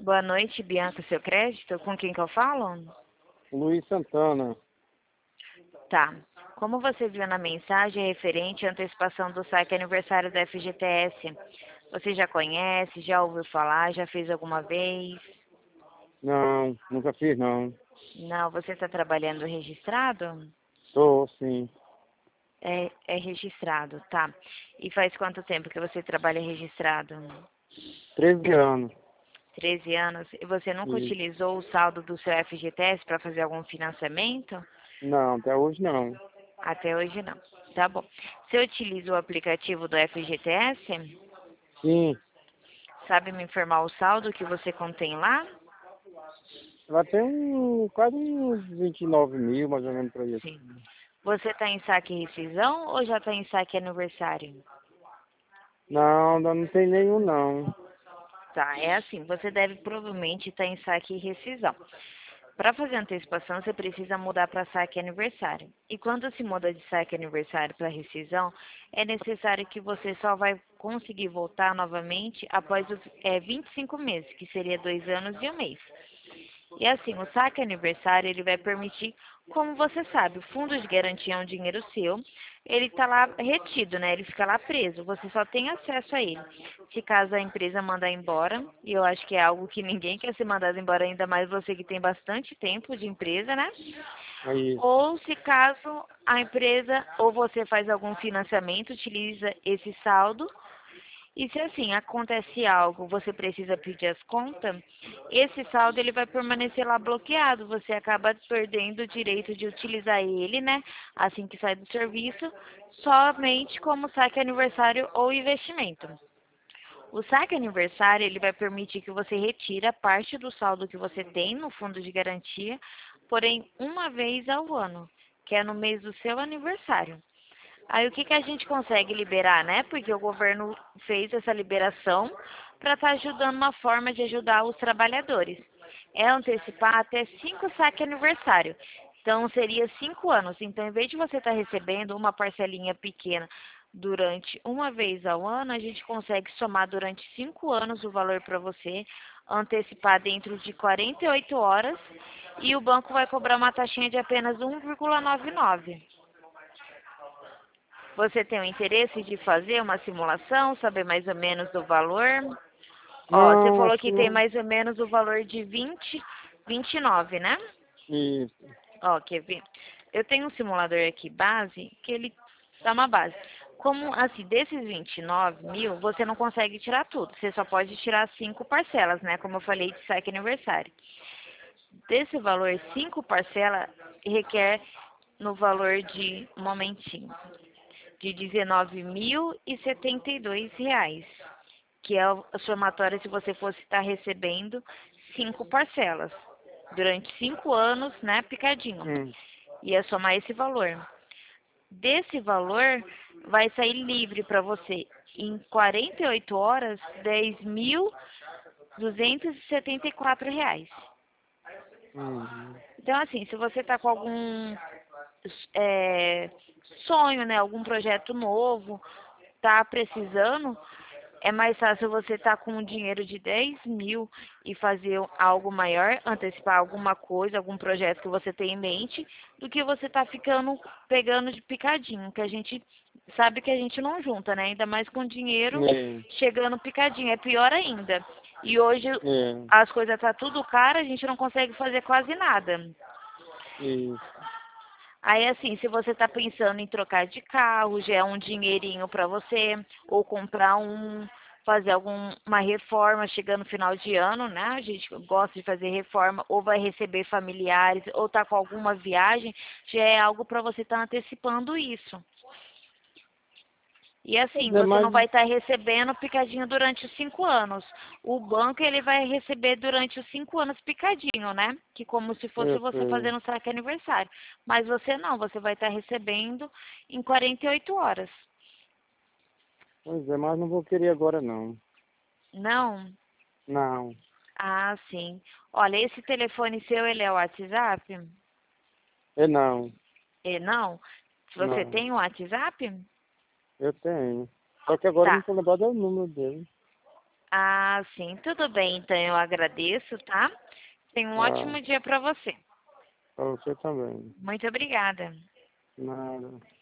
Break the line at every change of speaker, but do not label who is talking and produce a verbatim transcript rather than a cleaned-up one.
Boa noite, Bianca, seu crédito. Com quem que eu falo?
Luiz Santana.
Tá. Como você viu na mensagem referente à antecipação do saque aniversário da F G T S, você já conhece, já ouviu falar, já fez alguma vez?
Não, nunca fiz não.
Não, você está trabalhando registrado?
Tô, sim.
É, é registrado, tá. E faz quanto tempo que você trabalha registrado?
treze anos.
treze anos. E você nunca
E...
utilizou o saldo do seu F G T S para fazer algum financiamento?
Não, até hoje não.
Até hoje não. Tá bom. Você utiliza o aplicativo do F G T S?
Sim,
Sabe me informar o saldo que você contém lá?
ela tem um, quase uns vinte e nove mil, mais ou menos, por aí.
Sim. Você está em saque e rescisão ou já está em saque aniversário?
Não, ainda não tem nenhum não.
Tá, é assim, você deve provavelmente estar em saque e rescisão. Para fazer antecipação, você precisa mudar para saque aniversário. E quando se muda de saque aniversário para rescisão, é necessário que você só vai conseguir voltar novamente após os é, vinte e cinco meses, que seria dois anos e um mês. E assim, o saque aniversário, ele vai permitir, como você sabe, o fundo de garantia é um dinheiro seu, ele está lá retido, né? Ele fica lá preso, você só tem acesso a ele. Se caso a empresa mandar embora, e eu acho que é algo que ninguém quer ser mandado embora, ainda mais você que tem bastante tempo de empresa, né?
Aí,
Ou se caso a empresa ou você faz algum financiamento, utiliza esse saldo e se assim acontece algo, você precisa pedir as contas, esse saldo ele vai permanecer lá bloqueado. Você acaba perdendo o direito de utilizar ele, né? Assim que sai do serviço, somente como saque aniversário ou investimento. O saque aniversário ele vai permitir que você retire a parte do saldo que você tem no fundo de garantia, porém uma vez ao ano, que é no mês do seu aniversário. Aí o que, que a gente consegue liberar, né? Porque o governo fez essa liberação para estar ajudando uma forma de ajudar os trabalhadores. É antecipar até cinco saques aniversário. Então seria cinco anos. Então, em vez de você estar recebendo uma parcelinha pequena durante uma vez ao ano, a gente consegue somar durante cinco anos o valor para você, antecipar dentro de quarenta e oito horas e o banco vai cobrar uma taxinha de apenas um vírgula noventa e nove. Você tem o interesse de fazer uma simulação, saber mais ou menos do valor? Ó, você
não,
falou
acho que
que tem
não.
mais ou menos o valor de vinte, vinte e nove, né?
Isso.
Ó, quer ver? Eu tenho um simulador aqui base, que ele dá uma base. Como, assim, desses vinte e nove mil, você não consegue tirar tudo. Você só pode tirar cinco parcelas, né? Como eu falei, de saque aniversário. Desse valor, cinco parcelas requer no valor de, um momentinho, de dezenove mil e setenta e dois reais, que é a somatória se você fosse estar recebendo cinco parcelas durante cinco anos, né, picadinho.
Hum.
Ia somar esse valor. Desse valor vai sair livre para você em quarenta e oito horas dez mil duzentos e setenta e quatro reais.
Hum.
Então assim, se você está com algum é, sonho, né, algum projeto novo, tá precisando, é mais fácil você estar com um dinheiro de dez mil e fazer algo maior, antecipar alguma coisa, algum projeto que você tem em mente, do que você tá ficando, pegando de picadinho, que a gente sabe que a gente não junta, né? Ainda mais com dinheiro
É,
chegando picadinho, é pior ainda. E hoje
é,
as coisas tá tudo caro, a gente não consegue fazer quase nada.
isso.
Aí, assim, se você está pensando em trocar de carro, já é um dinheirinho para você, ou comprar um, fazer alguma reforma chegando no final de ano, né? A gente gosta de fazer reforma, ou vai receber familiares, ou tá com alguma viagem, já é algo para você estar antecipando isso. E
Pois
assim,
é,
você não
mas,
vai estar recebendo picadinho durante os cinco anos. O banco, ele vai receber durante os cinco anos picadinho, né? Que como se fosse
eu
você
sei.
fazendo saque aniversário. Mas você não, você vai estar recebendo em quarenta e oito horas.
Pois é, mas não vou querer agora não.
Não?
Não.
Ah, sim. Olha, esse telefone seu, ele é o WhatsApp?
É não.
É, não? Você
Não.
tem o WhatsApp?
Eu tenho. Só que agora eu não
Tá.
tô lembrado do número dele.
Ah, sim, tudo bem, então eu agradeço, tá? Tenha um
Tá.
ótimo dia para você.
Para você também.
Muito obrigada.
Nada.